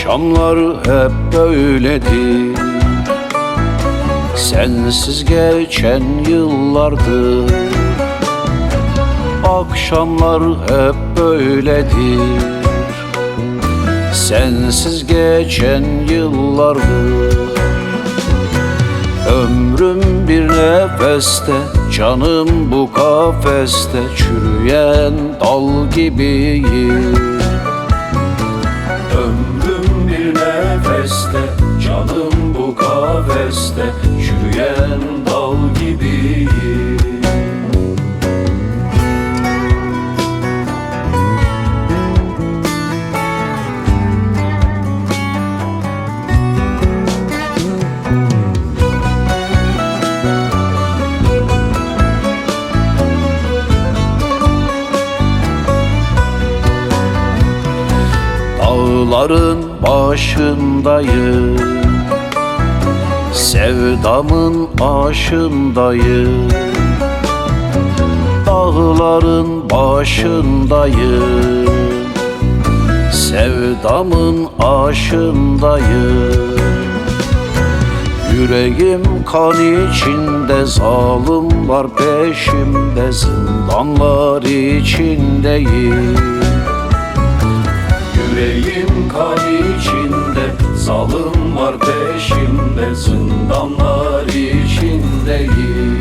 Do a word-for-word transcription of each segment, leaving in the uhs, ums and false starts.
Akşamlar hep böyledir, sensiz geçen yıllardır. Akşamlar hep böyledir, sensiz geçen yıllardır. Ömrüm bir nefeste, canım bu kafeste, çürüyen dal gibiyim. Ömrüm bir nefeste, canım bu kafeste, çürüyen dal gibiyim. Dağların başındayım, sevdamın aşındayım. Dağların başındayım, sevdamın aşındayım. Yüreğim kan içinde, zalim var peşimde, zindanlar içindeyim. Yüreğim kan içinde, zalim var peşimde, zindanlar içindeyim.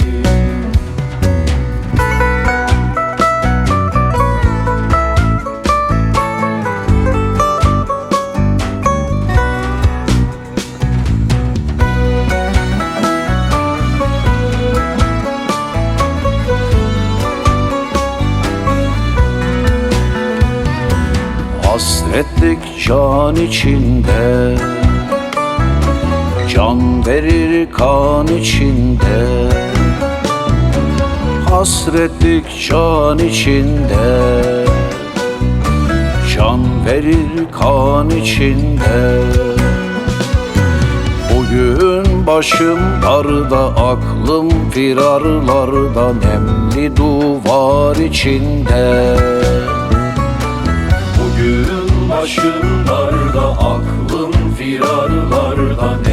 Hasretlik can içinde, can verir kan içinde. Hasretlik can içinde, can verir kan içinde. Bugün başım darda, aklım firarlarda, nemli duvar içinde. Bugün başım darda, aklım firarlarda,